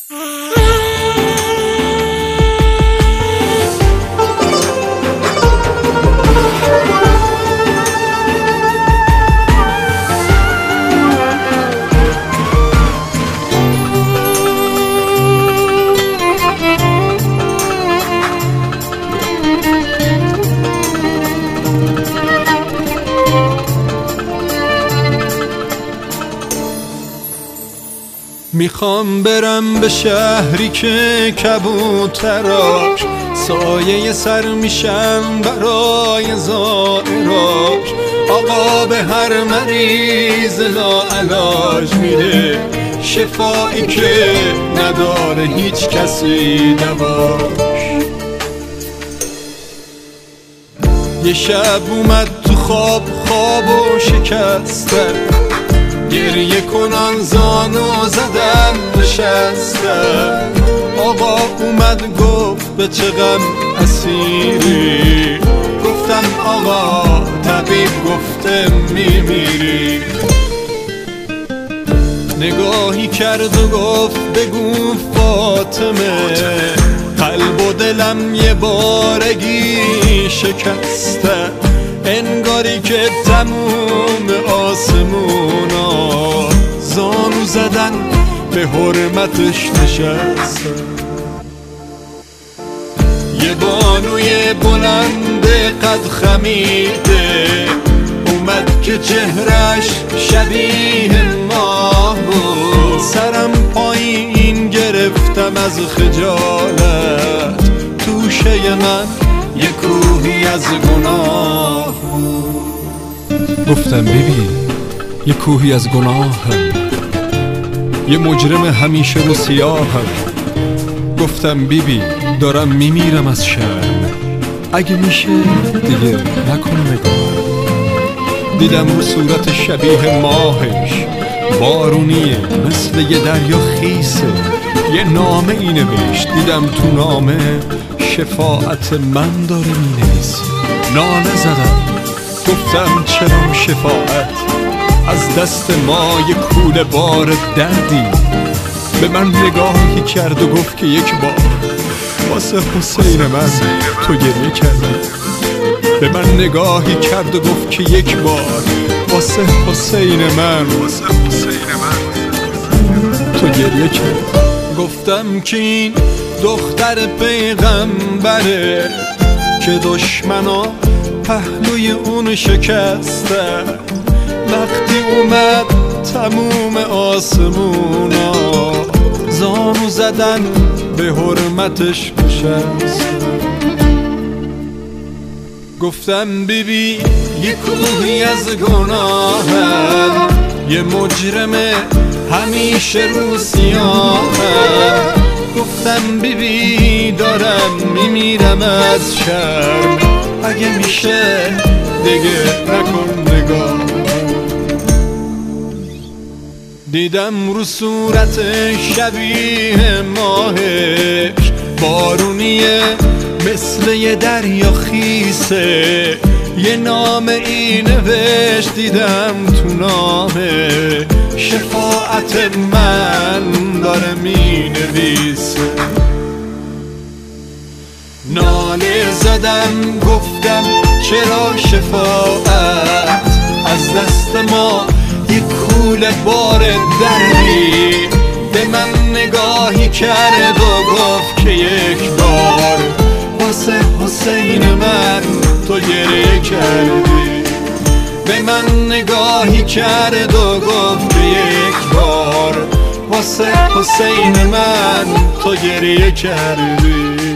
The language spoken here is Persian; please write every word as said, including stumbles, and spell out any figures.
میخوام برم به شهری که کبوتراش سایه سر میشن برای زائراش. آقا به هر مریض لاعلاج میده شفایی که نداره هیچ کسی دواش. یه شب اومد تو خواب خواب و شکستن، گریه کنان زانو زدن نشستن. آقا اومد گفت به چه غم اسیری، گفتم آقا طبیب گفته میمیری. نگاهی کرد و گفت بگو فاطمه، قلب و دلم یه بارگی شکسته، انگاری که تموم آسمونا زانو زدن به حرمتش نشستن. یه بانوی بلند قد خمیده اومد که چهرش شبیه ماه بود. سرم پایین گرفتم از خجالت، توشه من یه کوهی از گناه بود. گفتم ببین یه کوهی از گناهم، یه مجرم همیشه رو سیاهم. گفتم بیبی دارم میمیرم از شرم، اگه میشه دیگه نکن نگاه. دیدم رو صورت شبیه ماهش بارونیه مثل یه دریا خیسه، یه نامه ای نوشت. دیدم تو نامه شفاعت من داره مینویسه. ناله زدم گفتم چرا شفاعت از دست ما یه کوله بار دردی. به من نگاهی کرد و گفت که یک بار واسه حسین من تو گریه کردی. به من نگاهی کرد و گفت که یک بار واسه حسین من تو گریه کردی. گفتم که این دختر پیغمبره که دشمنا پهلوی اون شکسته. وقتی اومد تموم آسمونا زانو زدن به حرمتش نشست. گفتم بیبی یه کوهی از گناهم، یه مجرم همیشه رو سیاهم. گفتم بیبی دارم میمیرم از شرم، اگه میشه دیگه نکن نگاه. دیدم رو صورت شبیه ماهش بارونیه مثل یه دریا خیسه، یه نامه ای نوشت. دیدم تو نامه شفاعت من داره می نویسه. ناله زدم گفتم چرا شفاعت از دست ما یک کوله بار دردی. به من نگاهی کرد و گفت که یک بار واسه حسین من تو گریه کردی. به من نگاهی کرد و گفت که یک بار واسه حسین من تو گریه کردی.